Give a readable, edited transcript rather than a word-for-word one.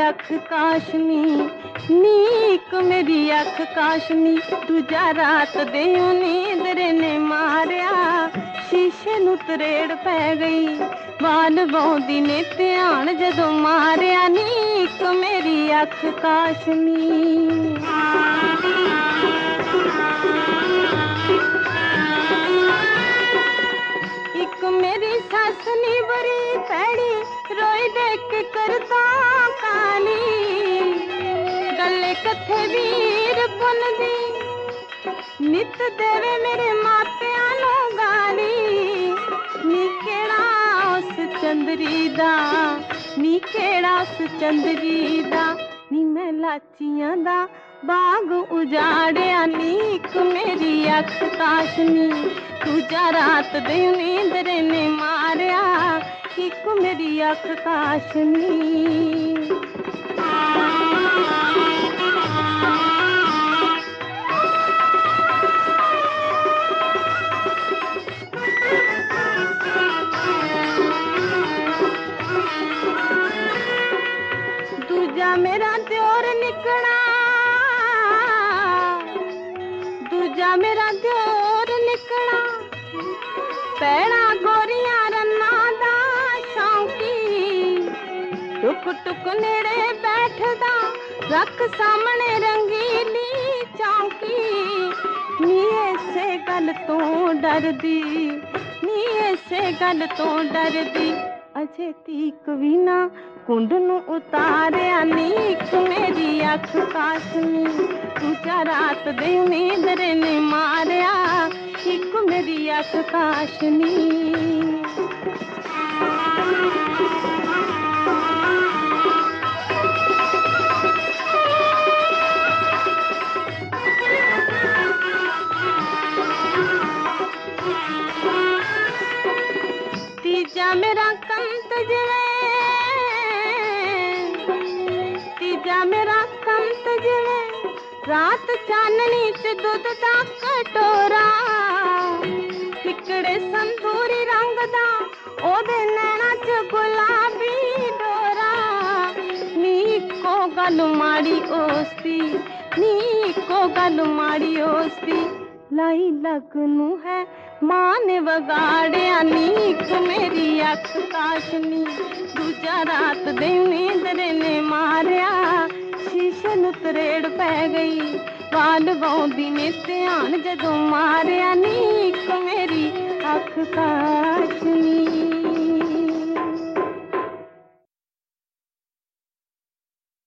अख काशनी नीक मेरी अख काशनी दूजा रात दे नींदरे ने मारिया शीशे नू तरेड़ पै गई वाल बौंदी ने ध्यान जदों मारिया नीक मेरी अख काशनी एक मेरी सस नी बड़ी पैड़ी रोई देख के करता काली गले कथे वीर पुन दी नित देवे मेरे मापिया नो गाली नी केड़ा उस चंदरी दा नी केड़ा उस चंदरी दा नी मैं लाचियां दा बाग उजाड़िया नीक मेरी अख काशनी दूजा रात दे नींदरे ने मारिया एक मेरी अख काशनी दूजा मेरा त्योर निकला दूजा मेरा त्योर निकला पैड़ा गोरियां रन्ना दा शौकी टुक टुक नेड़े बैठदा रख सामने रंगीली चौकी नी ऐसे गल तो डरदी नी ऐसे गल तो डरदी अजे तीक भी ना कुंड नू उतारिया नीक मेरी अख काशनी दूजा रात दे नींदरे ने मारिया एक मेरी अख काशनी तीजा मेरा कंत जिवे तीजा मेरा कंत जिवे रात चाननी च दुध दा कटोरा हिकड़े संतूरी रंग दा ओदे नैना च गुलाबी डोरा नी को गल माड़ी ओसदी नी को गल माड़ी ओसदी लाई लगनू है मां ने वगाड़िया नीक मेरी अख काशनी दूजा रात दे नींदरे ने मारिया शीशे नू तरेड़ पै गई वाल बौंदी ने ध्यान जदों मारिया नीक मेरी अख काशनी